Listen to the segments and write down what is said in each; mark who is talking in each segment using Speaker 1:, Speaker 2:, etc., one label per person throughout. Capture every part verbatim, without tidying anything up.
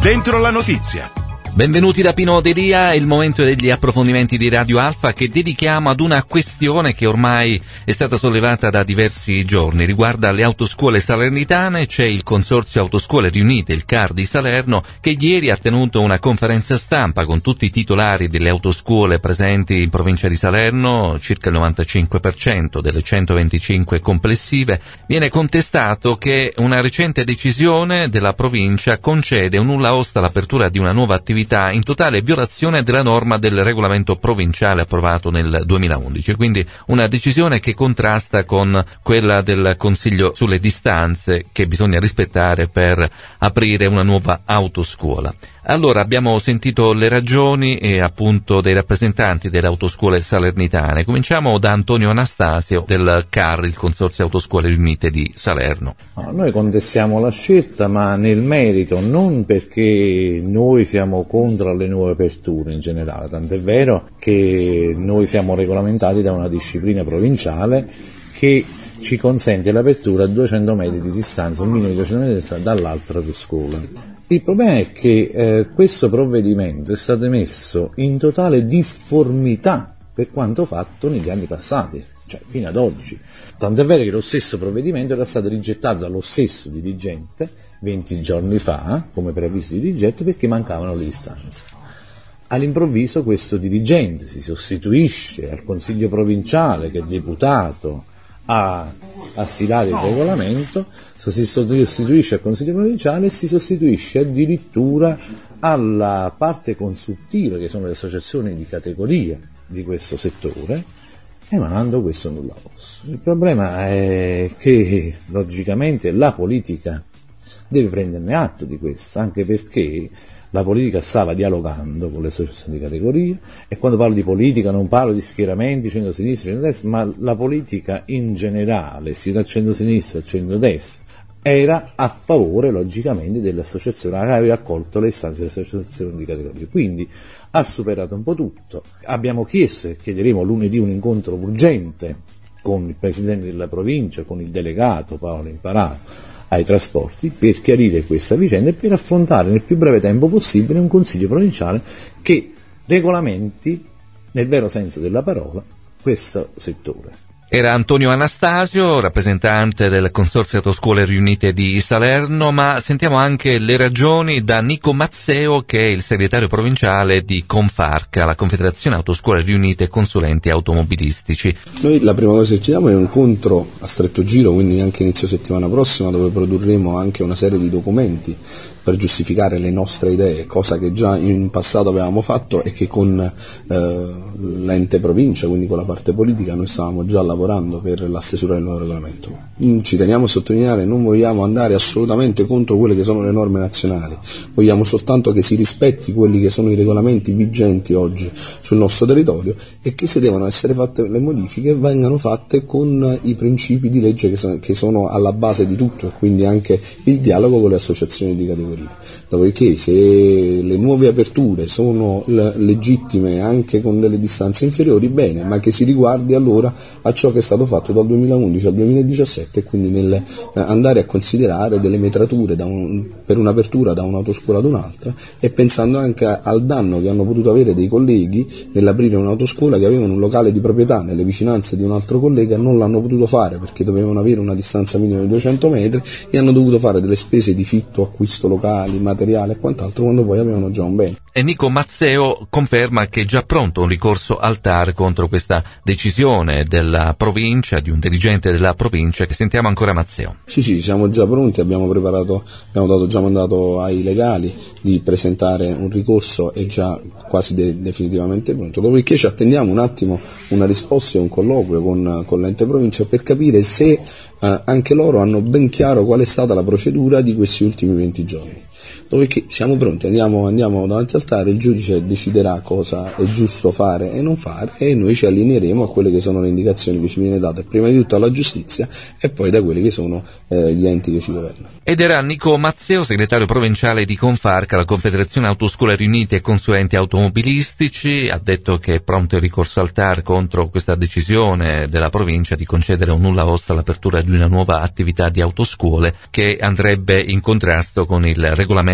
Speaker 1: Dentro la notizia.
Speaker 2: Benvenuti da Pino Delia, è il momento degli approfondimenti di Radio Alfa che dedichiamo ad una questione che ormai è stata sollevata da diversi giorni. Riguarda le autoscuole salernitane. C'è il Consorzio Autoscuole Riunite, il C A R di Salerno, che ieri ha tenuto una conferenza stampa con tutti i titolari delle autoscuole presenti in provincia di Salerno, circa il novantacinque per cento delle centoventicinque complessive. Viene contestato che una recente decisione della provincia concede un nulla osta all'apertura di una nuova attività in totale violazione della norma del regolamento provinciale approvato nel duemilaundici, quindi una decisione che contrasta con quella del Consiglio sulle distanze che bisogna rispettare per aprire una nuova autoscuola. Allora, abbiamo sentito le ragioni e appunto dei rappresentanti delle autoscuole salernitane. Cominciamo da Antonio Anastasio del C A R, il Consorzio Autoscuole Riunite di Salerno.
Speaker 3: No, noi contestiamo la scelta, ma nel merito, non perché noi siamo contro le nuove aperture in generale, tant'è vero che noi siamo regolamentati da una disciplina provinciale che ci consente l'apertura a duecento metri di distanza, un minimo di duecento metri di distanza dall'altra autoscuola. Il problema è che eh, questo provvedimento è stato emesso in totale difformità per quanto fatto negli anni passati, cioè fino ad oggi. Tant'è vero che lo stesso provvedimento era stato rigettato dallo stesso dirigente venti giorni fa, come previsto di rigetto, perché mancavano le istanze. All'improvviso questo dirigente si sostituisce al Consiglio provinciale, che è deputato a, a stilare il regolamento, si sostituisce al Consiglio provinciale e si sostituisce addirittura alla parte consultiva, che sono le associazioni di categoria di questo settore, emanando questo nulla osta. Il problema è che logicamente la politica deve prenderne atto di questo, anche perché la politica stava dialogando con le associazioni di categoria, e quando parlo di politica non parlo di schieramenti, centro-sinistra, centro-destra, ma la politica in generale, sia dal centro-sinistra al centro-destra, era a favore logicamente dell'associazione, aveva accolto le istanze delle associazioni di categoria, quindi ha superato un po' tutto. Abbiamo chiesto e chiederemo lunedì un incontro urgente con il presidente della provincia, con il delegato Paolo Imparato ai trasporti, per chiarire questa vicenda e per affrontare nel più breve tempo possibile un consiglio provinciale che regolamenti, nel vero senso della parola, questo settore.
Speaker 2: Era Antonio Anastasio, rappresentante del Consorzio Autoscuole Riunite di Salerno, ma sentiamo anche le ragioni da Nico Mazzeo, che è il segretario provinciale di Confarca, la Confederazione Autoscuole Riunite Consulenti Automobilistici.
Speaker 4: Noi la prima cosa che chiediamo è un incontro a stretto giro, quindi anche inizio settimana prossima, dove produrremo anche una serie di documenti per giustificare le nostre idee, cosa che già in passato avevamo fatto e che con eh, l'ente provincia, quindi con la parte politica, noi stavamo già lavorando per la stesura del nuovo regolamento. Ci teniamo a sottolineare, non vogliamo andare assolutamente contro quelle che sono le norme nazionali, vogliamo soltanto che si rispetti quelli che sono i regolamenti vigenti oggi sul nostro territorio, e che se devono essere fatte le modifiche vengano fatte con i principi di legge che sono, che sono alla base di tutto, e quindi anche il dialogo con le associazioni di categoria. Dopodiché, se le nuove aperture sono legittime anche con delle distanze inferiori, bene, ma che si riguardi allora a ciò che è stato fatto dal duemilaundici al duemiladiciassette, e quindi nel eh, andare a considerare delle metrature da un, per un'apertura da un'autoscuola ad un'altra, e pensando anche a, al danno che hanno potuto avere dei colleghi nell'aprire un'autoscuola che avevano un locale di proprietà nelle vicinanze di un altro collega, non l'hanno potuto fare perché dovevano avere una distanza minima di duecento metri e hanno dovuto fare delle spese di fitto, acquisto locale, materiale e quant'altro, quando poi avevano già un bene.
Speaker 2: E Nico Mazzeo conferma che è già pronto un ricorso al T A R contro questa decisione della provincia, di un dirigente della provincia, che sentiamo ancora Mazzeo.
Speaker 4: Sì, sì, siamo già pronti, abbiamo preparato, abbiamo dato già mandato ai legali di presentare un ricorso, è già quasi de- definitivamente pronto, dopodiché ci attendiamo un attimo una risposta e un colloquio con, con l'ente provincia per capire se eh, anche loro hanno ben chiaro qual è stata la procedura di questi ultimi venti giorni. Dopodiché siamo pronti, andiamo, andiamo davanti al T A R, il giudice deciderà cosa è giusto fare e non fare, e noi ci allineeremo a quelle che sono le indicazioni che ci viene date prima di tutto alla giustizia e poi da quelli che sono eh, gli enti che ci governano.
Speaker 2: Ed era Nico Mazzeo, segretario provinciale di Confarca, la Confederazione Autoscuole Riunite e Consulenti Automobilistici. Ha detto che è pronto il ricorso al T A R contro questa decisione della provincia di concedere un nulla osta all'apertura di una nuova attività di autoscuole che andrebbe in contrasto con il regolamento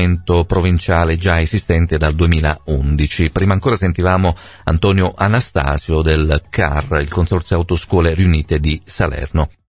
Speaker 2: regolamento provinciale già esistente dal duemilaundici. Prima ancora sentivamo Antonio Anastasio del C A R, il Consorzio Autoscuole Riunite di Salerno.